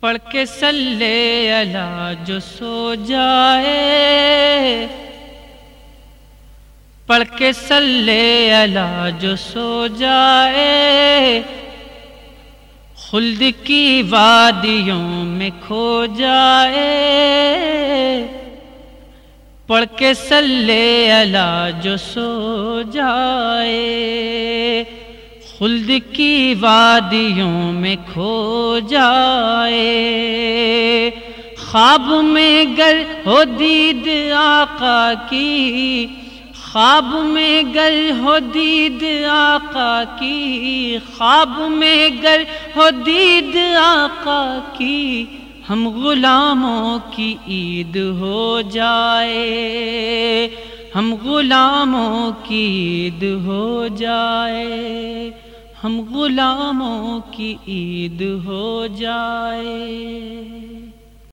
پڑھ کے صلی علی جو سو جائے، پڑھ کے صلی علی جو سو جائے، خلد کی وادیوں میں کھو جائے۔ پڑھ کے صلی علی جو سو جائے، خلد کی وادیوں میں کھو جائے۔ خواب میں گر ہو دید آقا کی، خواب میں گر ہو دید آقا کی، خواب میں گر ہو دید آقا کی، ہم غلاموں کی عید ہو جائے، ہم غلاموں کی عید ہو جائے، ہم غلاموں کی عید ہو جائے۔